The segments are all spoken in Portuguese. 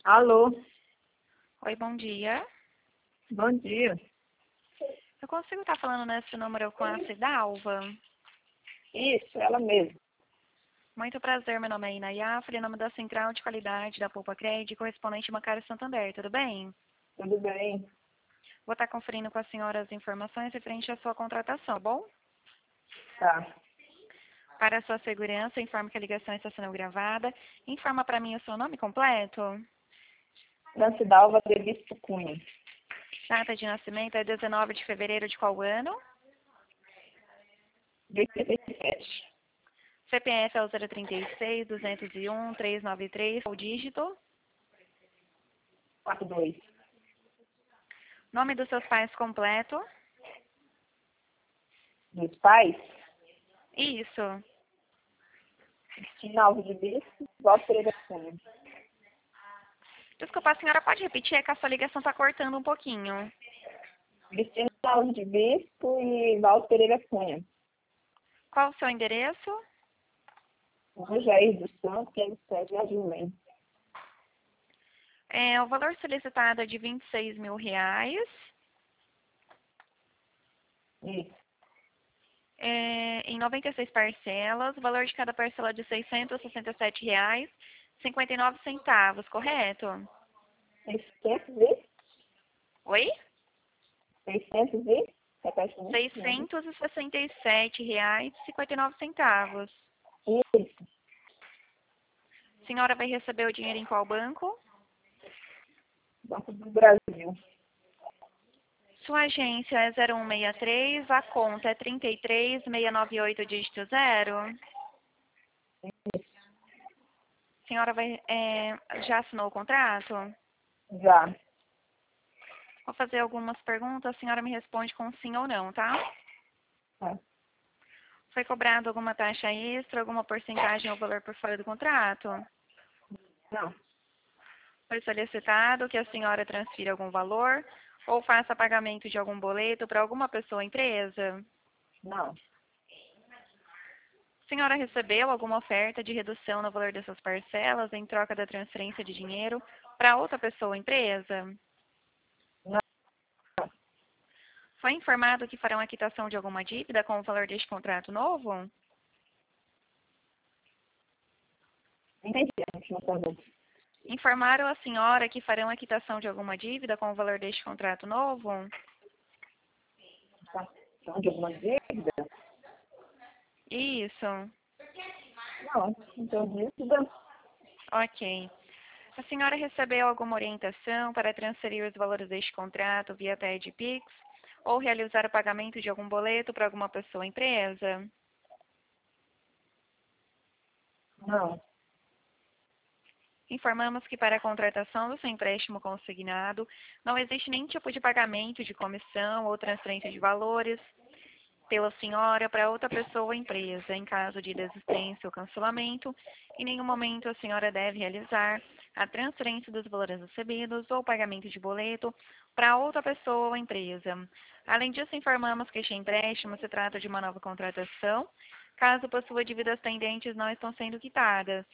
Alô, Oi, bom dia. bom dia. Eu consigo estar falando nesse número com a Cidalva? Isso, ela mesma. Muito prazer, meu nome é Inayá, falei em nome da Central de Qualidade da Poupa Crédito, correspondente bancário Santander, tudo bem? Tudo bem? Vou estar conferindo com a senhora as informações referente à sua contratação, tá bom? Tá. Para a sua segurança, informe que a ligação está sendo gravada. Informa para mim o seu nome completo. Franci Dalva de Bispo Cunha. Data de nascimento é 19 de fevereiro de qual ano? 87. CPF é o 036 201 393, o dígito. 42. Nome dos seus pais completo. Dos pais, Isso. Cristina Alves de Bispo, Walter Pereira Cunha. Desculpa, a senhora pode repetir? É que a sua ligação está cortando um pouquinho. Cristina Alves de Bispo e Walter Pereira Cunha. Qual o seu endereço? O Jair dos Santos, que é o Sérgio Ajumem. O valor solicitado é de R$ 26 mil. Isso. Em 96 parcelas. O valor de cada parcela é de R$ 667,59, correto? 600 e? Oi? 600 e? Repete R$ comigo. 667,59. Isso. A senhora vai receber o dinheiro em qual banco? Banco do Brasil. Sua agência é 0163, a conta é 33698, dígito 0. A senhora já assinou o contrato? Já. Vou fazer algumas perguntas, a senhora me responde com sim ou não, tá? Tá. Foi cobrado alguma taxa extra, alguma porcentagem ou valor por fora do contrato? Não. Foi solicitado que a senhora transfira algum valor ou faça pagamento de algum boleto para alguma pessoa ou empresa? Não. A senhora recebeu alguma oferta de redução no valor dessas parcelas em troca da transferência de dinheiro para outra pessoa ou empresa? Não. Foi informado que farão a quitação de alguma dívida com o valor deste contrato novo? Entendi. A gente não falou. Informaram a senhora que farão a quitação de alguma dívida com o valor deste contrato novo? Tá. Então, de alguma dívida? Isso. Não. Então, dívida? Ok. A senhora recebeu alguma orientação para transferir os valores deste contrato via TED Pix ou realizar o pagamento de algum boleto para alguma pessoa ou empresa? Não. Informamos que para a contratação do seu empréstimo consignado não existe nenhum tipo de pagamento de comissão ou transferência de valores pela senhora para outra pessoa ou empresa. Em caso de desistência ou cancelamento, em nenhum momento a senhora deve realizar a transferência dos valores recebidos ou pagamento de boleto para outra pessoa ou empresa. Além disso, informamos que este empréstimo se trata de uma nova contratação, caso possua dívidas pendentes não estão sendo quitadas.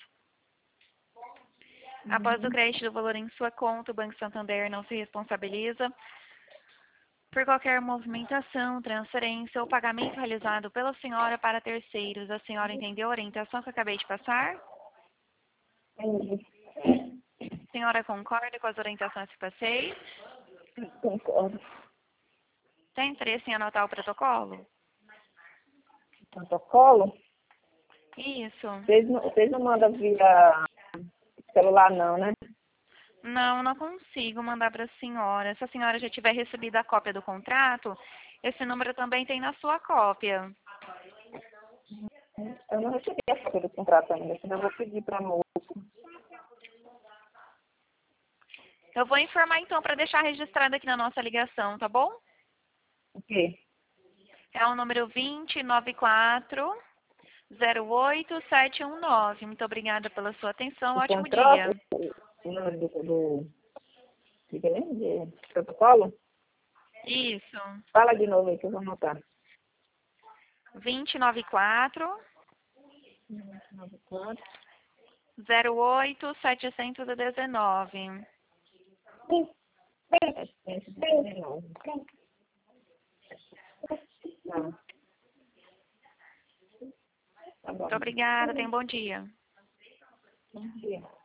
Após o crédito do valor em sua conta, o Banco Santander não se responsabiliza por qualquer movimentação, transferência ou pagamento realizado pela senhora para terceiros. A senhora entendeu a orientação que eu acabei de passar? Entendi. A senhora concorda com as orientações que passei? Concordo. Tem interesse em anotar o protocolo? Protocolo? Isso. Vocês não mandam via celular, não, né? Não, não consigo mandar para a senhora. Se a senhora já tiver recebido a cópia do contrato, esse número também tem na sua cópia. Eu não recebi a cópia do contrato ainda, senão eu vou pedir para a moça. Eu vou informar então para deixar registrado aqui na nossa ligação, tá bom? O quê? É o número 2094-08719. Muito obrigada pela sua atenção. O Ótimo contrato? dia. O número de protocolo? Isso. Fala de novo aí que eu vou anotar. 2094-08719. 94. 08.719. Sim. 719. Pronto. Tá bom. Muito obrigada, tenha um bom dia. Bom dia.